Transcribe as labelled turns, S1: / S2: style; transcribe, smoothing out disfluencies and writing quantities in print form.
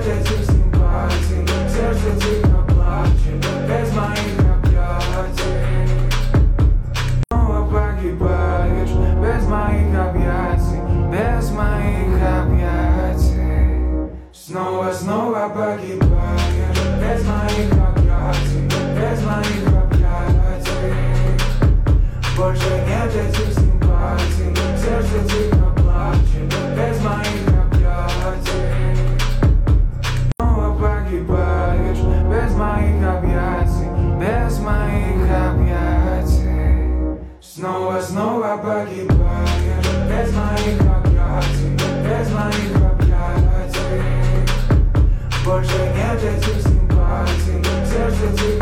S1: нет этих симпатий, сердце тихо плачет без моих объятий. Снова погибаешь без моих объятий, без моих объятий. Снова погибаешь без моих объятий, без моих объятий. Больше нет этих симпатий, сердце тихо плачет без моих объятий. Снова погибаешь без моих объятий, без моих объятий. Снова погибаешь без моих объятий, без моих объятий. Больше нет этих симпатий, сердце тихо